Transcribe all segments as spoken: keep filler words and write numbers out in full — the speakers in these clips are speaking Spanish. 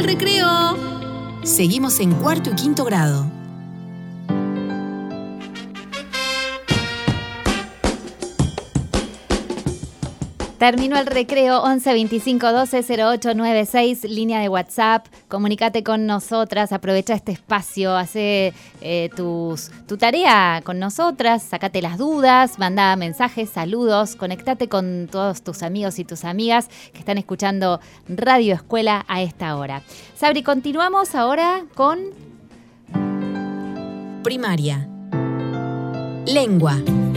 recreo. Seguimos en cuarto y quinto grado. Terminó el recreo. Once veinticinco doce cero ocho nueve seis, línea de WhatsApp. Comunícate con nosotras, aprovecha este espacio, hace eh, tus, tu tarea con nosotras, sacate las dudas, manda mensajes, saludos, conectate con todos tus amigos y tus amigas que están escuchando Radio Escuela a esta hora. Sabri, continuamos ahora con... Primaria. Lengua.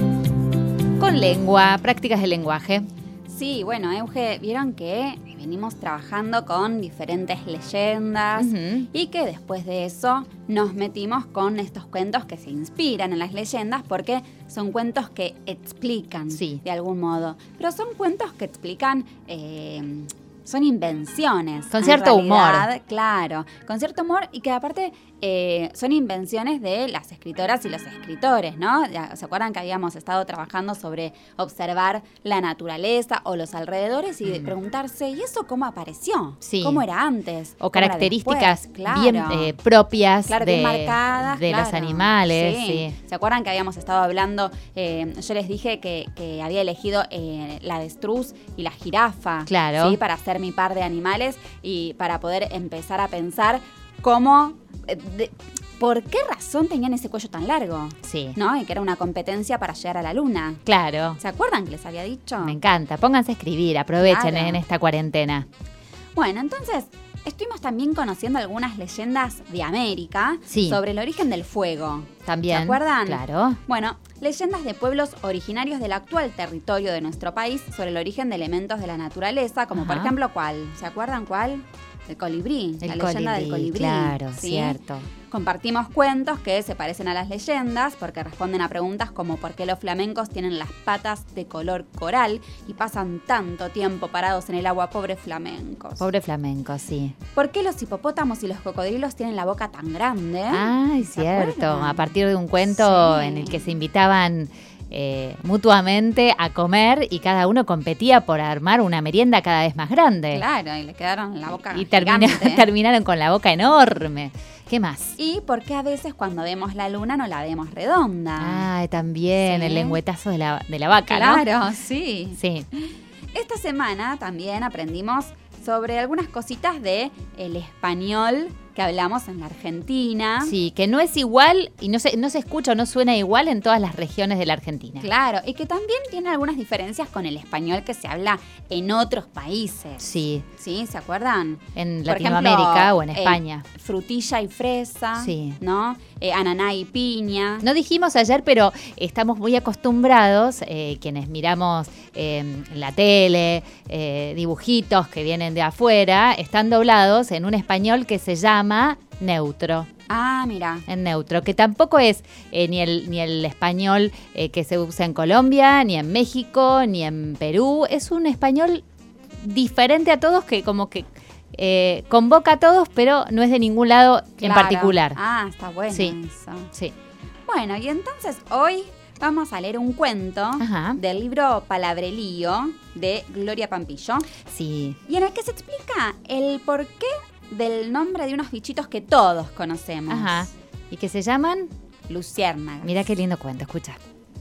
Con lengua, prácticas de lenguaje. Sí, bueno, Euge, vieron que venimos trabajando con diferentes leyendas uh-huh. y que después de eso nos metimos con estos cuentos que se inspiran en las leyendas porque son cuentos que explican sí. de algún modo. Pero son cuentos que explican... Eh, son invenciones. Con cierto realidad, humor. Claro, con cierto humor y que aparte eh, son invenciones de las escritoras y los escritores, ¿no? ¿Se acuerdan que habíamos estado trabajando sobre observar la naturaleza o los alrededores y mm. preguntarse, ¿y eso cómo apareció? Sí. ¿Cómo era antes? O características claro. bien eh, propias claro, de, bien marcadas, de claro. los animales. Sí. Sí. ¿Se acuerdan que habíamos estado hablando? Eh, yo les dije que, que había elegido eh, la avestruz y la jirafa. Claro. ¿sí? Para hacer mi par de animales y para poder empezar a pensar cómo, eh, de, por qué razón tenían ese cuello tan largo. Sí. ¿No? Y que era una competencia para llegar a la luna. Claro. ¿Se acuerdan que les había dicho? Me encanta. Pónganse a escribir, aprovechen Claro. en esta cuarentena. Bueno, entonces estuvimos también conociendo algunas leyendas de América sí. sobre el origen del fuego. También. ¿Se acuerdan? Claro. Bueno, leyendas de pueblos originarios del actual territorio de nuestro país sobre el origen de elementos de la naturaleza, como Ajá. por ejemplo, ¿cuál? ¿Se acuerdan cuál? El colibrí, El la colibrí, leyenda del colibrí. claro, ¿sí? cierto. Compartimos cuentos que se parecen a las leyendas porque responden a preguntas como por qué los flamencos tienen las patas de color coral y pasan tanto tiempo parados en el agua, pobres flamencos. Pobre flamenco, sí. ¿Por qué los hipopótamos y los cocodrilos tienen la boca tan grande? Ay, ¿Se cierto. acuerdan? A partir de un cuento Sí. en el que se invitaban eh, mutuamente a comer y cada uno competía por armar una merienda cada vez más grande. Claro, y le quedaron la boca Y termina, gigante. terminaron con la boca enorme. ¿Qué más? Y por qué a veces cuando vemos la luna no la vemos redonda. Ay, también Sí. el lengüetazo de la, de la vaca, Claro, ¿no? sí. Sí. Esta semana también aprendimos sobre algunas cositas de el español que hablamos en la Argentina. Sí, que no es igual y no se, no se escucha o no suena igual en todas las regiones de la Argentina. Claro, y que también tiene algunas diferencias con el español que se habla en otros países. Sí. ¿Sí? ¿Se acuerdan? En Por Latinoamérica ejemplo, o en eh, España. frutilla y fresa, Sí. ¿no? Eh, ananá y piña. No dijimos ayer, pero estamos muy acostumbrados, eh, quienes miramos eh, la tele, eh, dibujitos que vienen de afuera, están doblados en un español que se llama neutro. Ah, mira. En neutro, que tampoco es eh, ni, el, ni el español eh, que se usa en Colombia, ni en México, ni en Perú. Es un español diferente a todos que como que eh, convoca a todos, pero no es de ningún lado en Claro. particular. Ah, está bueno Sí. eso. Sí. Bueno, y entonces hoy vamos a leer un cuento Ajá. del libro Palabrelío de Gloria Pampillo, Sí. y en el que se explica el porqué del nombre de unos bichitos que todos conocemos. Ajá. ¿Y que se llaman? Luciérnagas. Mira qué lindo cuento, escucha.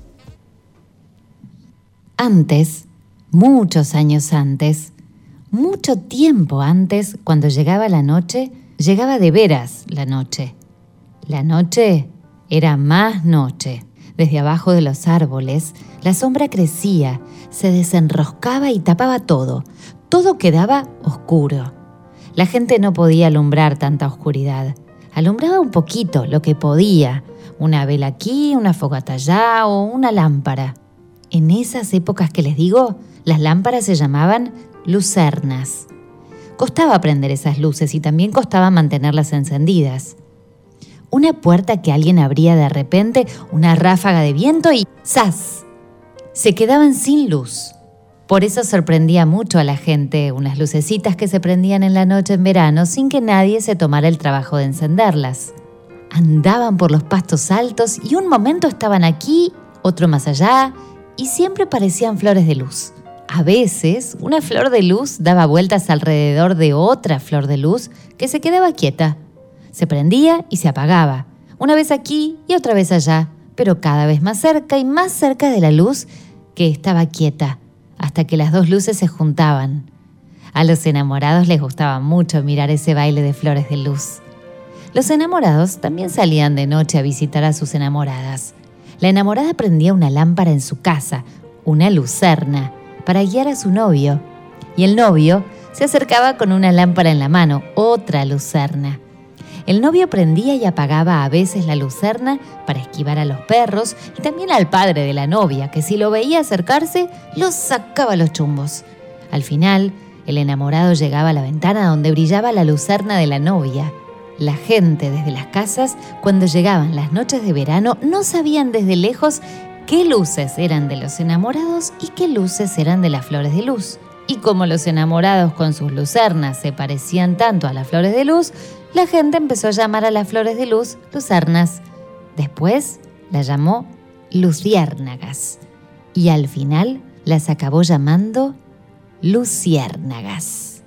Antes, muchos años antes, mucho tiempo antes, cuando llegaba la noche, llegaba de veras la noche. La noche era más noche. Desde abajo de los árboles, la sombra crecía, se desenroscaba y tapaba todo. Todo quedaba oscuro. La gente no podía alumbrar tanta oscuridad. Alumbraba un poquito, lo que podía. Una vela aquí, una fogata allá o una lámpara. En esas épocas que les digo, las lámparas se llamaban lucernas. Costaba prender esas luces y también costaba mantenerlas encendidas. Una puerta que alguien abría de repente, una ráfaga de viento y ¡zas! Se quedaban sin luz. Por eso sorprendía mucho a la gente unas lucecitas que se prendían en la noche en verano sin que nadie se tomara el trabajo de encenderlas. Andaban por los pastos altos y un momento estaban aquí, otro más allá, y siempre parecían flores de luz. A veces, una flor de luz daba vueltas alrededor de otra flor de luz que se quedaba quieta. Se prendía y se apagaba, una vez aquí y otra vez allá, pero cada vez más cerca y más cerca de la luz que estaba quieta, hasta que las dos luces se juntaban. A los enamorados les gustaba mucho mirar ese baile de flores de luz. Los enamorados también salían de noche a visitar a sus enamoradas. La enamorada prendía una lámpara en su casa, una lucerna, para guiar a su novio. Y el novio se acercaba con una lámpara en la mano, otra lucerna. El novio prendía y apagaba a veces la lucerna para esquivar a los perros y también al padre de la novia, que si lo veía acercarse, los sacaba los chumbos. Al final, el enamorado llegaba a la ventana donde brillaba la lucerna de la novia. La gente desde las casas, cuando llegaban las noches de verano, no sabían desde lejos qué luces eran de los enamorados y qué luces eran de las flores de luz. Y como los enamorados con sus lucernas se parecían tanto a las flores de luz, la gente empezó a llamar a las flores de luz lucernas. Después las llamó luciérnagas. Y al final las acabó llamando luciérnagas.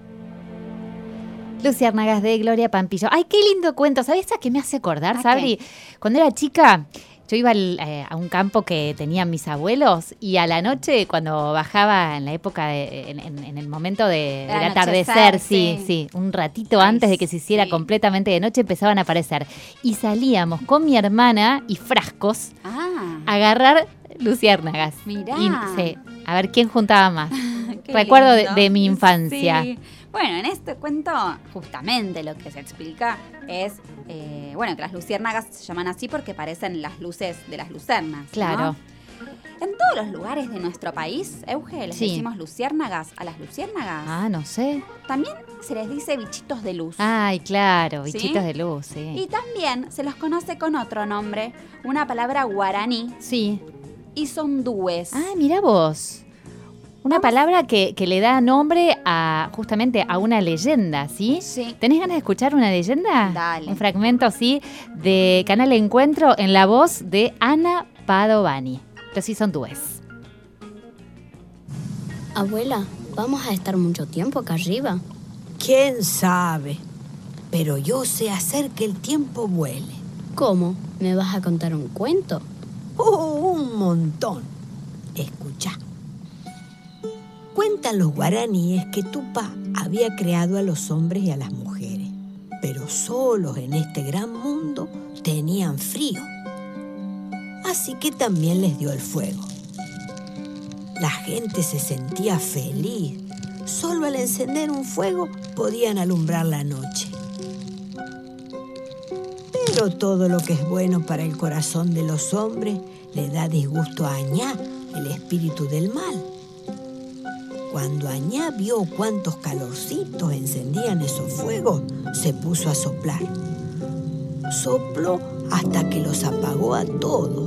Luciérnagas de Gloria Pampillo. ¡Ay, qué lindo cuento! ¿Sabes a qué me hace acordar, ¿A Sabri? qué? Cuando era chica, yo iba al, eh, a un campo que tenían mis abuelos y a la noche, cuando bajaba en la época, de, en, en, en el momento de, del anochecer, atardecer, sí, sí. sí, un ratito Ay, antes de que se hiciera sí. completamente de noche, empezaban a aparecer. Y salíamos con mi hermana y frascos Ah, a agarrar luciérnagas. mirá. Y, sí, a ver quién juntaba más. Qué Recuerdo de, lindo. de mi infancia. Sí. Bueno, en este cuento justamente lo que se explica es, eh, bueno, que las luciérnagas se llaman así porque parecen las luces de las lucernas, ¿no? Claro. En todos los lugares de nuestro país, Euge, les Sí. decimos luciérnagas a las luciérnagas. Ah, no sé. También se les dice bichitos de luz. Ay, claro, ¿Sí? bichitos de luz, sí. Y también se los conoce con otro nombre, una palabra guaraní, Sí. isondúes. Ah, mira vos. Una Vamos. palabra que, que le da nombre a justamente a una leyenda, ¿sí? Sí. ¿Tenés ganas de escuchar una leyenda? Dale. Un fragmento, sí, de Canal Encuentro en la voz de Ana Padovani. Los isondúes. Abuela, ¿vamos a estar mucho tiempo acá arriba? ¿Quién sabe? Pero yo sé hacer que el tiempo vuele. ¿Cómo? ¿Me vas a contar un cuento? ¡Oh, un montón! Escucha. Cuentan los guaraníes que Tupá había creado a los hombres y a las mujeres, pero solos en este gran mundo tenían frío. Así que también les dio el fuego. La gente se sentía feliz. Solo al encender un fuego podían alumbrar la noche. Pero todo lo que es bueno para el corazón de los hombres le da disgusto a Añá, el espíritu del mal. Cuando Añá vio cuántos calorcitos encendían esos fuegos, se puso a soplar. Sopló hasta que los apagó a todos.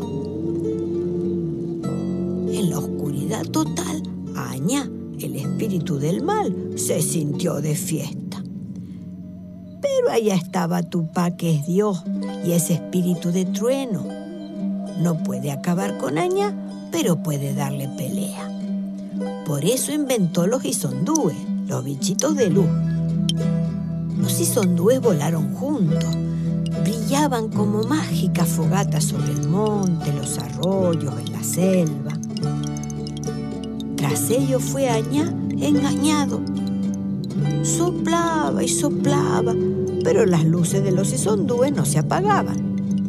En la oscuridad total, Añá, el espíritu del mal, se sintió de fiesta. Pero allá estaba Tupá, que es Dios, y ese espíritu de trueno. No puede acabar con Añá, pero puede darle pelea. Por eso inventó los isondúes, los bichitos de luz. Los isondúes volaron juntos. Brillaban como mágicas fogatas sobre el monte, los arroyos, en la selva. Tras ellos fue Añá engañado. Soplaba y soplaba, pero las luces de los isondúes no se apagaban.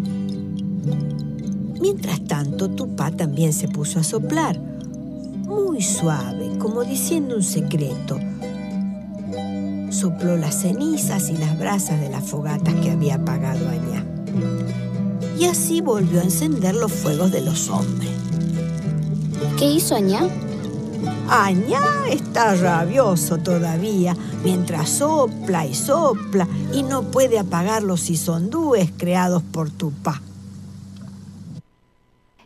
Mientras tanto, Tupá también se puso a soplar, muy suave, como diciendo un secreto. Sopló las cenizas y las brasas de las fogatas que había apagado Añá. Y así volvió a encender los fuegos de los hombres. ¿Qué hizo Añá? Añá está rabioso todavía, mientras sopla y sopla y no puede apagar los isondúes creados por Tupá.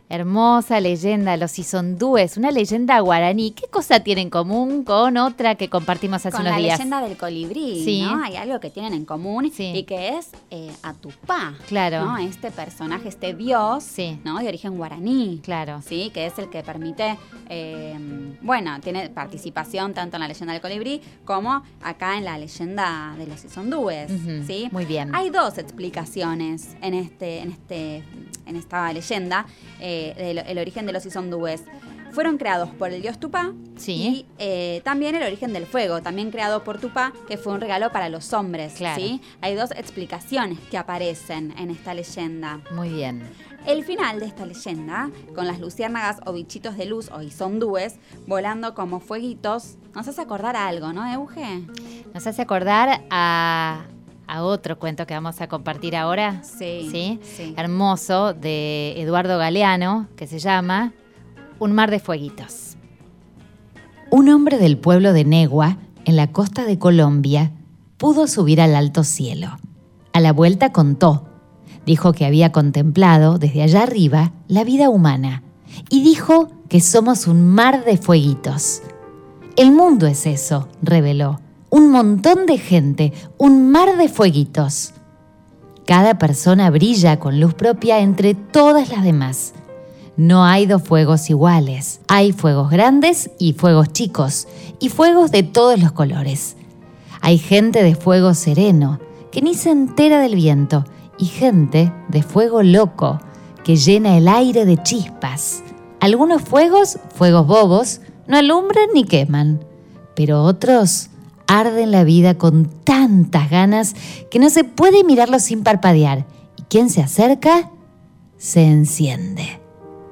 Hermosa leyenda, los Isondúes, una leyenda guaraní. ¿Qué cosa tiene en común con otra que compartimos hace con unos la días? leyenda del colibrí, Sí. ¿no? Hay algo que tienen en común Sí. y que es eh, Atupá, Claro. ¿no? Este personaje, este dios, Sí. ¿no? De origen guaraní. Claro. Sí, que es el que permite, eh, bueno, tiene participación tanto en la leyenda del colibrí como acá en la leyenda de los Isondúes, Ujú, ¿sí? muy bien. Hay dos explicaciones en este, en este, en esta leyenda eh, del el origen de los Isondúes. Fueron creados por el dios Tupá Sí. y eh, también el origen del fuego, también creado por Tupá, que fue un regalo para los hombres, Claro. ¿sí? Hay dos explicaciones que aparecen en esta leyenda. Muy bien. El final de esta leyenda, con las luciérnagas o bichitos de luz o isondúes volando como fueguitos, nos hace acordar a algo, ¿no, Euge? Nos hace acordar a, a otro cuento que vamos a compartir ahora. Sí, ¿Sí? sí. Hermoso, de Eduardo Galeano, que se llama Un mar de fueguitos. Un hombre del pueblo de Negua, en la costa de Colombia, pudo subir al alto cielo. A la vuelta contó. Dijo que había contemplado desde allá arriba la vida humana y dijo que somos un mar de fueguitos. El mundo es eso, reveló. Un montón de gente, un mar de fueguitos. Cada persona brilla con luz propia entre todas las demás. No hay dos fuegos iguales. Hay fuegos grandes y fuegos chicos, y fuegos de todos los colores. Hay gente de fuego sereno, que ni se entera del viento, y gente de fuego loco, que llena el aire de chispas. Algunos fuegos, fuegos bobos, no alumbran ni queman, pero otros arden la vida con tantas ganas que no se puede mirarlos sin parpadear, y quien se acerca, se enciende.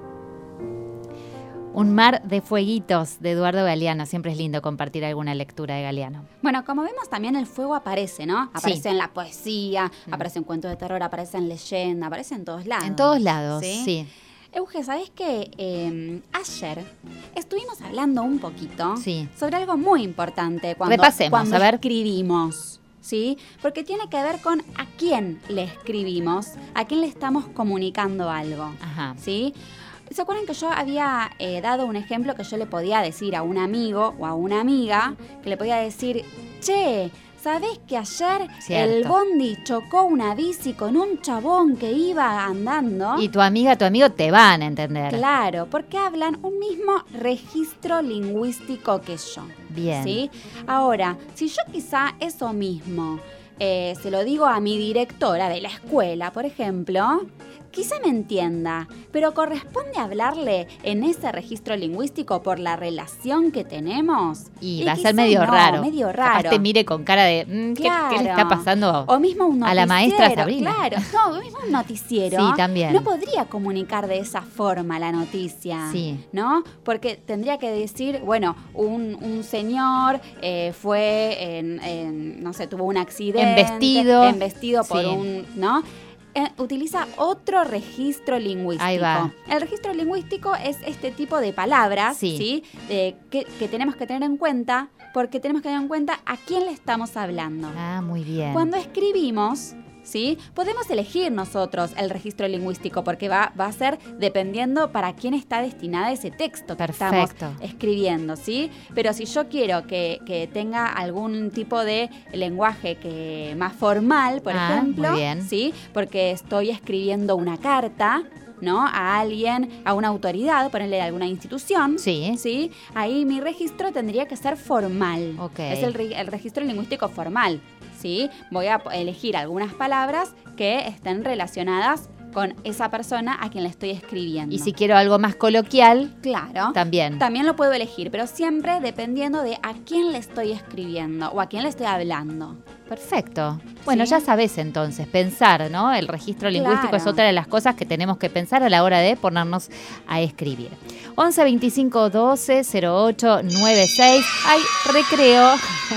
Un mar de fueguitos, de Eduardo Galeano. Siempre es lindo compartir alguna lectura de Galeano. Bueno, como vemos también el fuego aparece, ¿no? Aparece Sí. en la poesía, aparece en cuentos de terror, aparece en leyenda, aparece en todos lados. En todos lados, ¿Sí? sí. Euge, ¿sabés que eh, ayer estuvimos hablando un poquito Sí. sobre algo muy importante cuando, Repasemos, cuando a ver. escribimos? ¿Sí? Porque tiene que ver con a quién le escribimos, a quién le estamos comunicando algo. Ajá. ¿Sí? ¿Se acuerdan que yo había eh, dado un ejemplo que yo le podía decir a un amigo o a una amiga, que le podía decir, che, ¿sabés que ayer Cierto. el bondi chocó una bici con un chabón que iba andando? Y tu amiga, tu amigo te van a entender. Claro, porque hablan un mismo registro lingüístico que yo. Bien. ¿Sí? Ahora, si yo quizá eso mismo eh, se lo digo a mi directora de la escuela, por ejemplo, quizá me entienda, pero corresponde hablarle en ese registro lingüístico por la relación que tenemos. Y, Y va a quizá ser medio no, raro. medio Capaz raro. te mire con cara de, mm, ¿qué, Claro. ¿qué le está pasando? O mismo un noticiero. a la maestra Sabrina? Claro, no, o mismo un noticiero. Sí, también. No podría comunicar de esa forma la noticia. Sí. ¿No? Porque tendría que decir, bueno, un, un señor eh, fue, en, en, no sé, tuvo un accidente. Embestido. Embestido por Sí. un, ¿no? Eh, utiliza otro registro lingüístico. Ahí va. El registro lingüístico es este tipo de palabras, Sí. ¿sí? De que, que tenemos que tener en cuenta, porque tenemos que tener en cuenta a quién le estamos hablando. Ah, muy bien. Cuando escribimos, ¿sí? Podemos elegir nosotros el registro lingüístico porque va, va a ser dependiendo para quién está destinado ese texto que Perfecto. estamos escribiendo, ¿sí? Pero si yo quiero que, que tenga algún tipo de lenguaje que más formal, por Ah, ejemplo, muy bien. ¿sí? Porque estoy escribiendo una carta, ¿no? A alguien, a una autoridad, ponerle alguna institución. Sí. ¿Sí? Ahí mi registro tendría que ser formal. Ok. Es el, re- el registro lingüístico formal. ¿Sí? Voy a elegir algunas palabras que estén relacionadas con esa persona a quien le estoy escribiendo. Y si quiero algo más coloquial, Claro. también. También lo puedo elegir, pero siempre dependiendo de a quién le estoy escribiendo o a quién le estoy hablando. Perfecto. Bueno, ¿Sí? ya sabes entonces, pensar, ¿no? El registro lingüístico Claro. es otra de las cosas que tenemos que pensar a la hora de ponernos a escribir. once veinticinco doce cero ocho nueve seis. ¡Ay, recreo!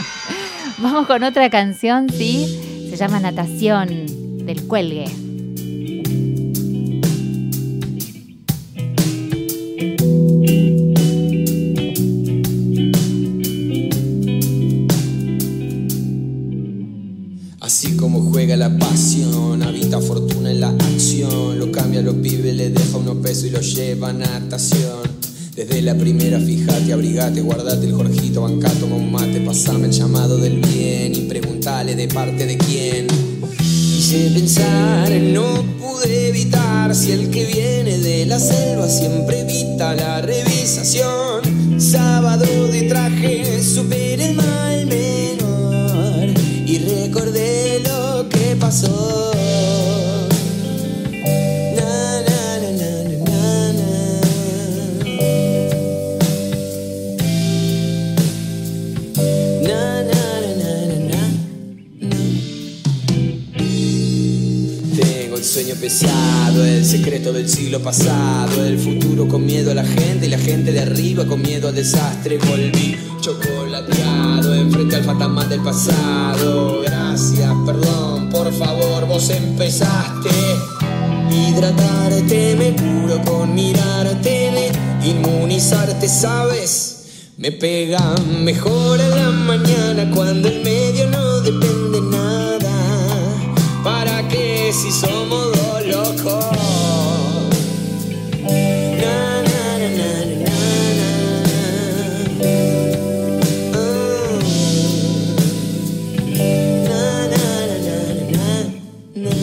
Vamos con otra canción, ¿sí? Se llama Natación, del Cuelgue. Así como juega la pasión, habita fortuna en la acción, lo cambia, lo vive, le deja unos pesos y los lleva a natación. Desde la primera fijate, abrigate, guardate el Jorgito, bancá, toma un mate, pasame el llamado del bien y preguntale de parte de quién. Quise pensar, no pude evitar, si el que viene de la selva siempre evita la revisación. Sábado de traje, superé el mal menor y recordé lo que pasó. El sueño pesado, el secreto del siglo pasado, el futuro con miedo a la gente y la gente de arriba con miedo al desastre. Volví chocolateado enfrente al fantasma del pasado. Gracias, perdón, por favor, vos empezaste. Hidratarte me curo con mirarte, me inmunizarte, ¿sabes? Me pega mejor a la mañana cuando el medio no depende nada. ¿Para qué si somos dos locos? Na, na, na, na, na, na. Oh. Na, na, na, na, na, na.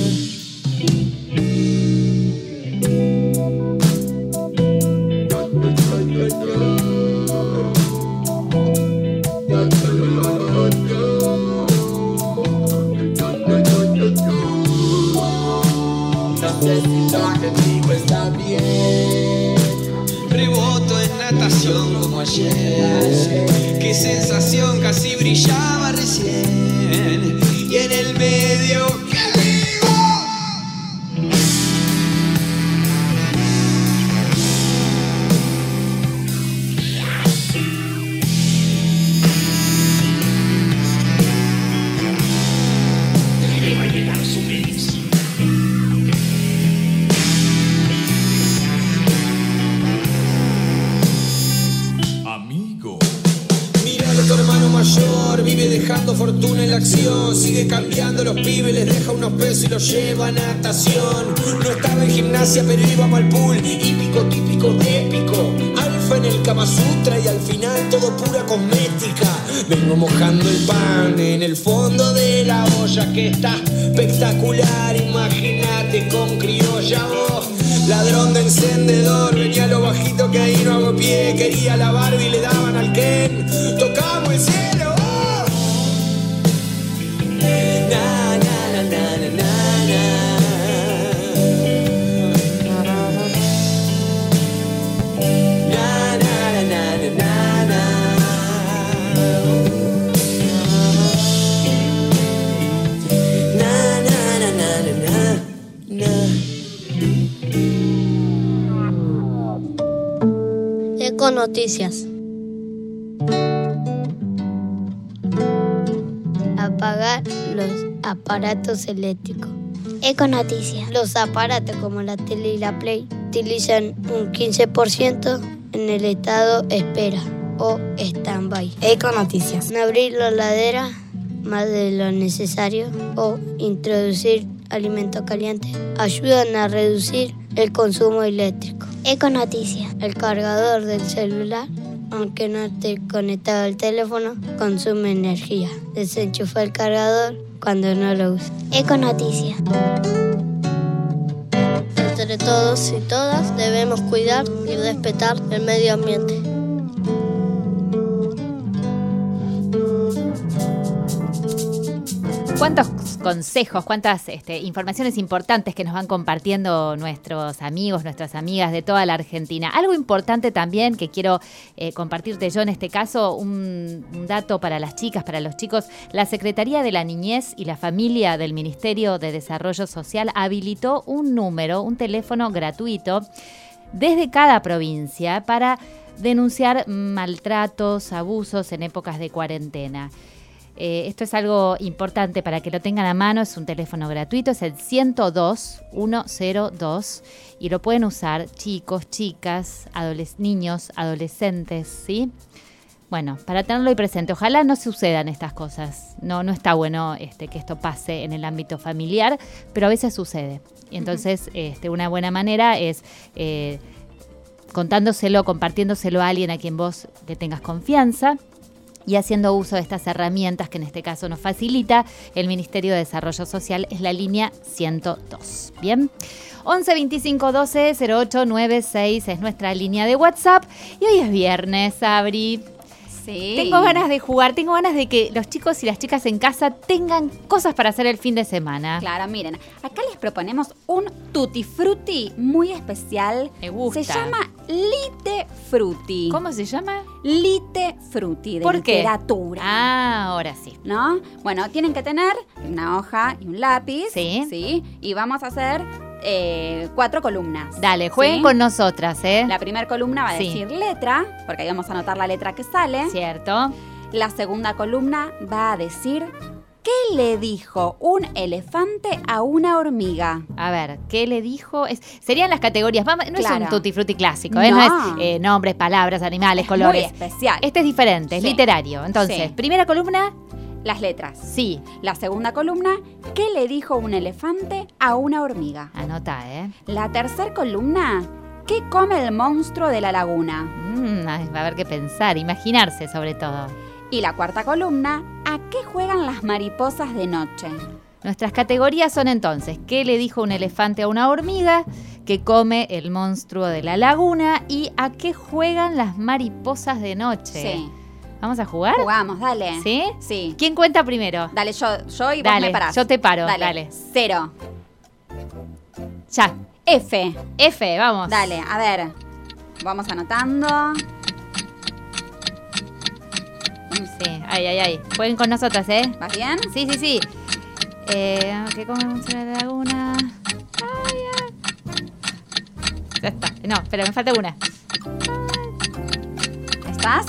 No sé si lo que digo está bien. Reboto en natación como ayer. Qué sensación, casi brillaba recién. Y en el medio, ¿qué digo? Vive dejando fortuna en la acción, sigue cambiando los pibes, les deja unos pesos y los lleva a natación. No estaba en gimnasia pero íbamos al pool, hípico, típico, épico, alfa en el Kama Sutra y al final todo pura cosmética. Vengo mojando el pan en el fondo de la olla que está espectacular, imagínate con criolla vos. Ladrón de encendedor, venía lo bajito que ahí no hago pie, quería la Barbie y le daban al Ken, tocamos el cielo. Na, na, na, na, na, na. Na, na, na, na, na, na. Na, na, na, na, na, na. Econoticias. Apagar los aparatos eléctricos. Econoticias. Los aparatos como la tele y la Play utilizan un quince por ciento en el estado espera o stand-by. Econoticias. No abrir la heladera más de lo necesario o introducir alimentos calientes ayudan a reducir el consumo eléctrico. Econoticias. El cargador del celular, aunque no esté conectado al teléfono, consume energía. Desenchufa el cargador cuando no lo usa. Econoticias. Entre todos y todas debemos cuidar y respetar el medio ambiente. ¿Cuántos consejos, cuántas este, informaciones importantes que nos van compartiendo nuestros amigos, nuestras amigas de toda la Argentina? Algo importante también que quiero eh, compartirte yo en este caso, un, un dato para las chicas, para los chicos. La Secretaría de la Niñez y la Familia del Ministerio de Desarrollo Social habilitó un número, un teléfono gratuito desde cada provincia para denunciar maltratos, abusos en épocas de cuarentena. Eh, esto es algo importante para que lo tengan a mano, es un teléfono gratuito, es el ciento dos, ciento dos y lo pueden usar chicos, chicas, adoles- niños, adolescentes, ¿sí? Bueno, para tenerlo ahí presente, ojalá no sucedan estas cosas. No, no está bueno este, que esto pase en el ámbito familiar, pero a veces sucede. Y entonces, uh-huh. este, una buena manera es eh, contándoselo, compartiéndoselo a alguien a quien vos le tengas confianza y haciendo uso de estas herramientas que en este caso nos facilita el Ministerio de Desarrollo Social, es la línea ciento dos. Bien. once veinticinco doce cero ocho nueve seis es nuestra línea de WhatsApp y hoy es viernes, Sabri. Sí. Tengo ganas de jugar, tengo ganas de que los chicos y las chicas en casa tengan cosas para hacer el fin de semana. Claro, miren, acá les proponemos un tutti frutti muy especial. Me gusta. Se llama Lite Frutti. ¿Cómo se llama? Lite Frutti, de ¿Por qué? literatura. Ah, ahora sí. ¿No? Bueno, tienen que tener una hoja y un lápiz. Sí. Sí. Y vamos a hacer eh, cuatro columnas. Dale, jueguen ¿sí? con nosotras, ¿eh? La primera columna va a Sí. decir letra, porque ahí vamos a anotar la letra que sale. Cierto. La segunda columna va a decir ¿qué le dijo un elefante a una hormiga? A ver, ¿qué le dijo? Es, serían las categorías. Vamos, no Claro. es un tutti frutti clásico, ¿eh? No, No. es eh, nombres, palabras, animales, Es colores. muy especial. Este es diferente, es Sí. literario. Entonces, Sí. primera columna, Las letras. sí. La segunda columna, ¿qué le dijo un elefante a una hormiga? Anota, ¿eh? La tercera columna, ¿qué come el monstruo de la laguna? Mm, ay, va a haber que pensar, imaginarse sobre todo. Y la cuarta columna, ¿a qué juegan las mariposas de noche? Nuestras categorías son entonces, ¿qué le dijo un elefante a una hormiga? ¿Qué come el monstruo de la laguna? ¿Y a qué juegan las mariposas de noche? Sí. ¿Vamos a jugar? Jugamos, dale. ¿Sí? Sí. ¿Quién cuenta primero? Dale, yo, yo y vos Dale, me parás. yo te paro, Dale. dale. Cero. Ya. F. F, vamos. Dale, a ver. Vamos anotando. Sí, ay, ay, ay. Jueguen con nosotras, ¿eh? ¿Vas bien? Sí, sí, sí. Eh, ¿Qué come el monstruo de la laguna? Ay, ay. Ya está. No, espera, me falta una. ¿Estás?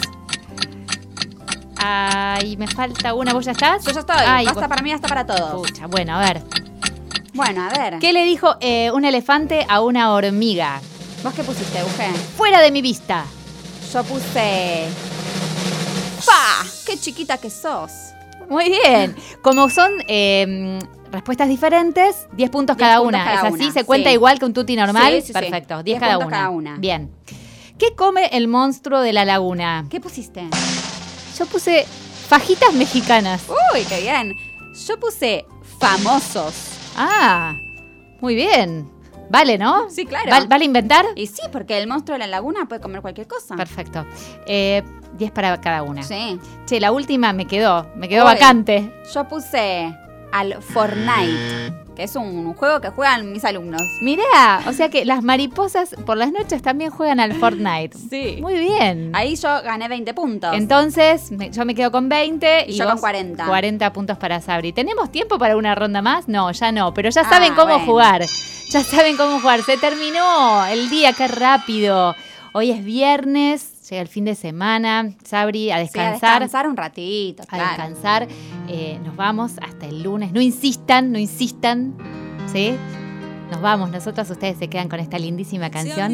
Ay, me falta una. ¿Vos ya estás? Yo ya estoy. Ay, Basta vos- para mí, basta para todos. Pucha, bueno, a ver. Bueno, a ver. ¿Qué le dijo eh, un elefante a una hormiga? ¿Vos qué pusiste, Eugen? Fuera de mi vista. Yo puse... ¡Pa! ¡Qué chiquita que sos! Muy bien. Como son eh, respuestas diferentes, diez puntos diez cada puntos una. cada ¿Es así? una, ¿Se cuenta sí. igual que un tutti normal? Sí, sí, sí. Perfecto. diez diez cada puntos una. cada una. Bien. ¿Qué come el monstruo de la laguna? ¿Qué pusiste? Yo puse fajitas mexicanas. ¡Uy, qué bien! Yo puse famosos. Ah, muy bien. Vale, ¿no? Sí, claro. ¿Val- ¿Vale inventar? Y sí, porque el monstruo de la laguna puede comer cualquier cosa. Perfecto. Eh, diez para cada una. Sí. Che, la última me quedó. Me quedó Uy. vacante. Yo puse al Fortnite, que es un juego que juegan mis alumnos. Mirá, o sea que las mariposas por las noches también juegan al Fortnite. Sí. Muy bien. Ahí yo gané veinte puntos. Entonces, me- yo me quedo con veinte Y yo con vos cuarenta. cuarenta puntos para Sabri. ¿Tenemos tiempo para una ronda más? No, ya no, pero ya Ah, saben cómo bueno. jugar. Ya saben cómo jugar. Se terminó el día, qué rápido. Hoy es viernes, llega el fin de semana. Sabri, a Sí, a descansar. descansar un ratito, a claro. descansar. Eh, nos vamos hasta el lunes. No insistan, no insistan. ¿Sí? Nos vamos. Nosotros, ustedes se quedan con esta lindísima canción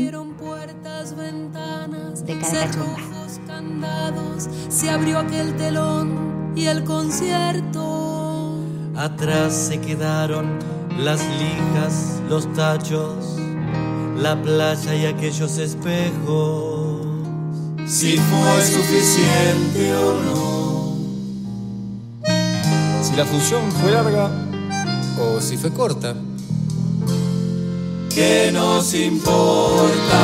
de Caracachumba. Candados, se abrió aquel telón y el concierto. Atrás se quedaron las lijas, los tachos, la playa y aquellos espejos. Si fue suficiente o no. Si la función fue larga o si fue corta. ¿Qué nos importa?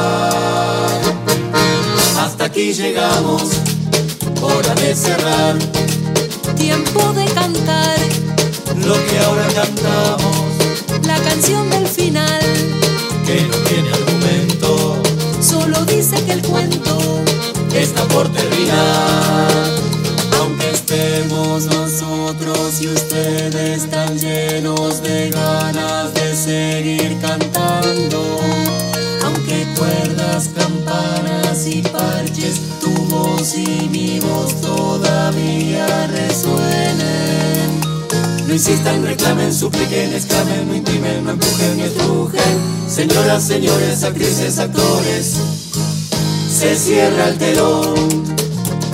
Hasta aquí llegamos, hora de cerrar Tiempo de cantar lo que ahora cantamos, la canción del final. que no tiene argumento, Solo dice que el cuento está por terminar. Aunque estemos nosotros y ustedes tan llenos de ganas de seguir cantando, aunque cuerdas, campanas y parches, tu voz y mi voz todavía resuenen. No insistan, reclamen, supliquen, exclamen, no intimen, no empujen ni estrujen. Señoras, señores, actrices, actores, se cierra el telón.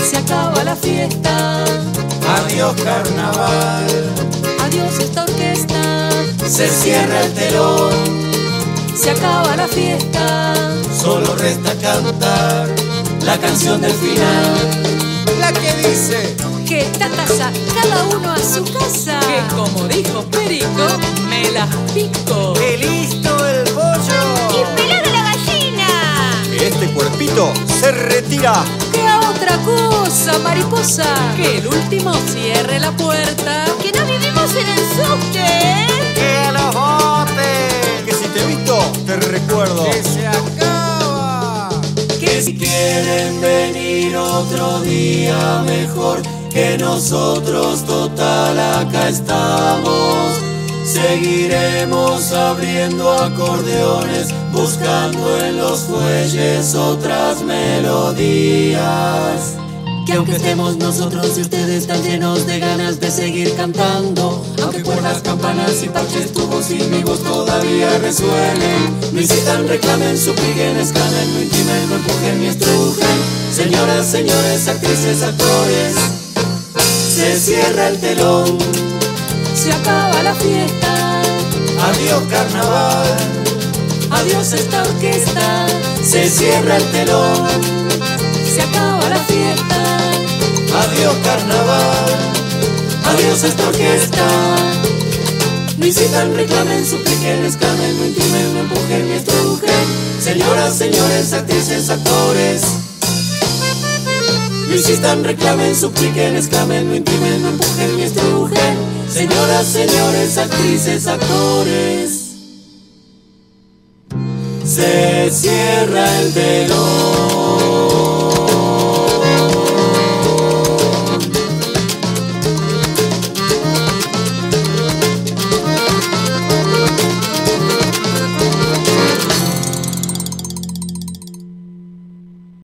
se acaba la fiesta. Adiós carnaval, Adiós esta orquesta, se cierra el telón, se acaba la fiesta. solo resta cantar la canción del final. La que dice Que tataya, cada uno a su casa. Que como dijo Perico, me las pico. ¡Qué listo el pollo! pelada la gallina! que este cuerpito se retira. Que a otra cosa, mariposa. Que el último cierre la puerta. Que no vivimos en el subte. ¡Que los botes! Que si te he visto, te recuerdo. ¡Que se acaba! Que si quieren venir otro día mejor que nosotros, total acá estamos. Seguiremos abriendo acordeones, buscando en los fuelles otras melodías. Que aunque estemos nosotros y ustedes tan llenos de ganas de seguir cantando, aunque cuerdas, campanas y parches, tu voz y mi voz todavía resuenen, no incitan, reclamen, supliquen, escanen, no intimen, no empujen ni estrujen. Señoras, señores, actrices, actores, se cierra el telón, Se acaba la fiesta. adiós carnaval, Adiós esta orquesta. se cierra el telón, Se acaba la fiesta. adiós carnaval, adiós esta orquesta. No incitan, reclamen, supliquen, escamen, no intimen, no empujen ni estrujen. Señoras, señores, actrices, actores, no insistan, reclamen, supliquen, escamen, no intimen, no empujen ni estrujen. Señoras, señores, actrices, actores, se cierra el telón.